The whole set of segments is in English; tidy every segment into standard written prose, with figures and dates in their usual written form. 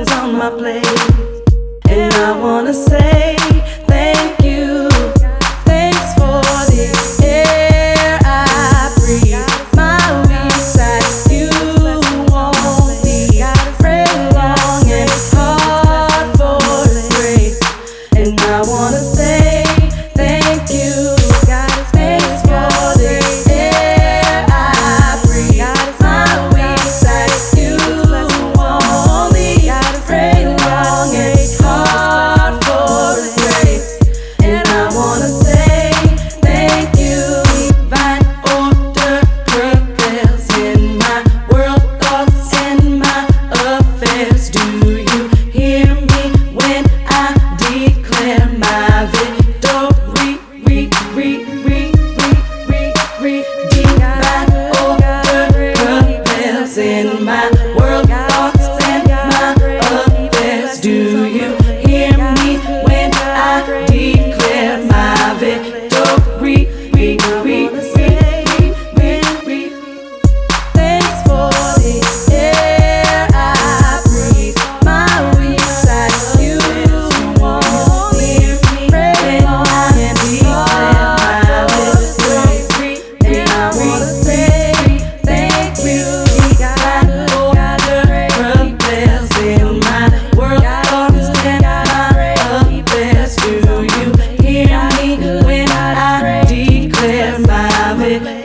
is on my plate, and I wanna say thank you. Thanks for the air I breathe. My weak side, you won't be very long and hard for grace, and I wanna say thank you. Thanks for the air I breathe. My weak side, you won't be very long and hard for grace, and I wanna say thank you. Divine order prevails in my world, thoughts and my affairs. Do you hear me when I declare my victory? Divine order prevails in my world, thoughts and my affairs. Do you hear me when I declare my victory? Thanks for the air I breathe. My weak side, you won't hear me when I declare my victory, and I wanna say thank you. Divine order prevails in my world, thoughts and my affairs. Do you hear me when I declare my victory?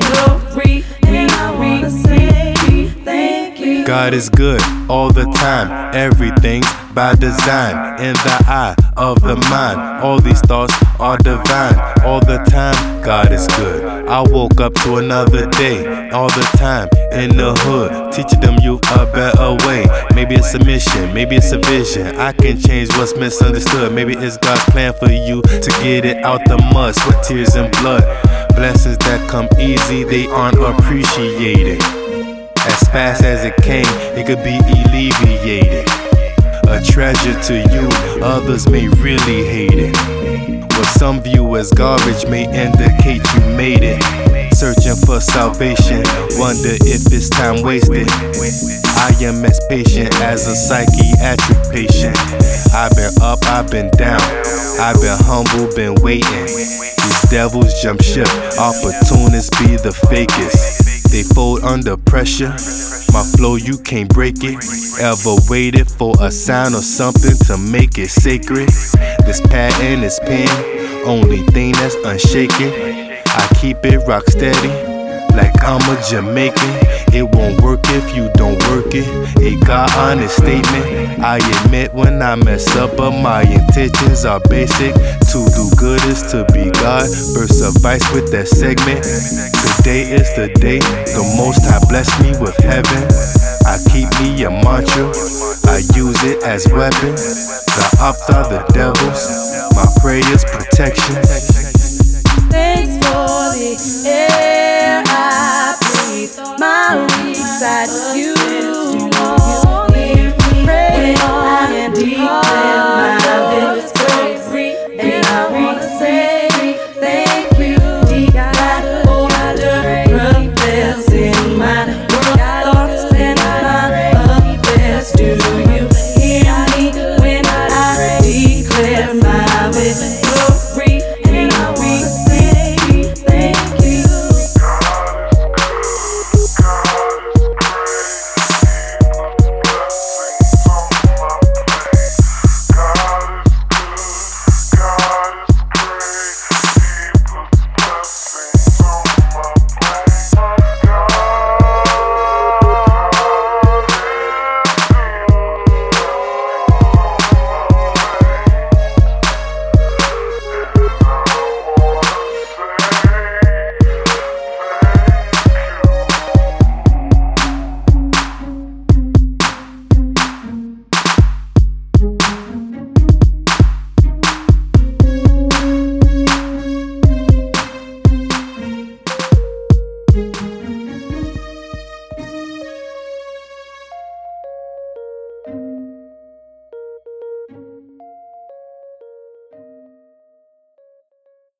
And I wanna say thank you. God is good all the time. Everything's by design. In the eye of the mind, all these thoughts are divine. All the time, God is good. I woke up to another day. All the time in the hood, teaching them youth a better way. Maybe it's a mission, maybe it's a vision. I can change what's misunderstood. Maybe it's God's plan for you to get it out the mud, sweat, tears, and blood. Blessings that come easy, they aren't appreciated. As fast as it came, it could be alleviated. A treasure to you, others may really hate it. What some view as garbage may indicate you made it. Searching for salvation, wonder if it's time wasted. I am as patient as a psychiatric patient. I've been up, I've been down, I've been humble, been waiting. These devils jump ship, opportunists be the fakest. They fold under pressure. My flow, you can't break it. Ever waited for a sign or something to make it sacred? This pattern is pen, only thing that's unshaken. I keep it rock steady, like I'm a Jamaican. It won't work if you don't work it. A God honest statement. I admit when I mess up, but my intentions are basic. To do good is to be God. Burst of vice with that segment. Today is the day the Most High blessed me with heaven. I keep me a mantra, I use it as weapon. The ops are the devils, my prayers protection. Thanks for the air I breathe. My weak side, you